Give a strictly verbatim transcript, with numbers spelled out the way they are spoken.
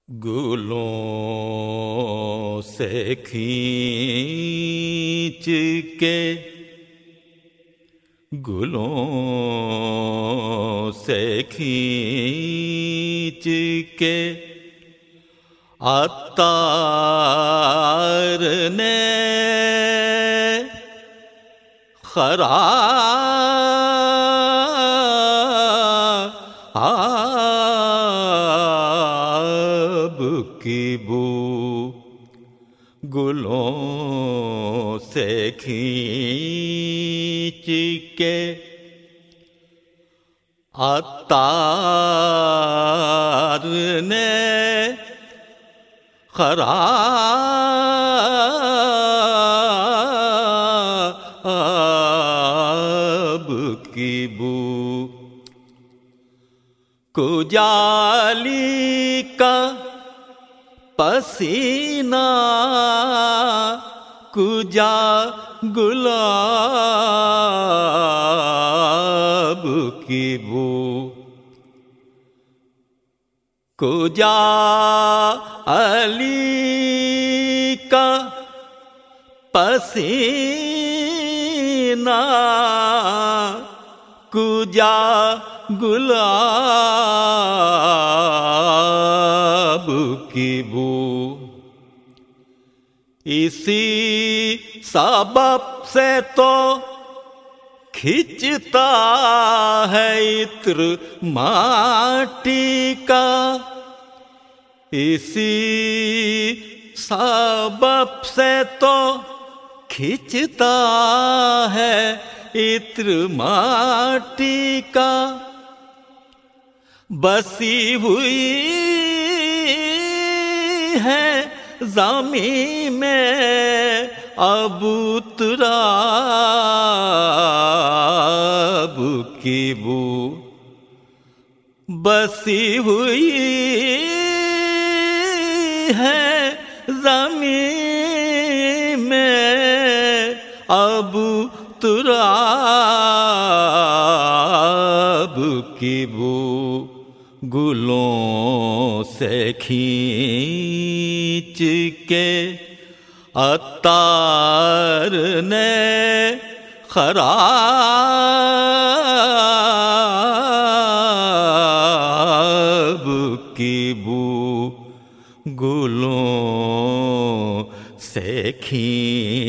گلوں سے کھینچ کے گلوں سے کھینچ کے عطار نے خراب کی بو گلوں سے کھینچ کے عطار نے خراب کی بو کجالی کا پسینہ کجا گلاب کی بو کجا علی کا پسینہ کجا گلاب کی بو اسی سبب سے تو کھنچتا ہے عطر ماٹی کا اسی سبب سے تو کھنچتا ہے عطر ماٹی کا بسی ہوئی ہے زمین میں اب تراب کی بو بسی ہوئی ہے زمین میں اب تراب کی بو گلوں سے کھینچ کے عطار نے خراب کی بو گلوں سے کھینچ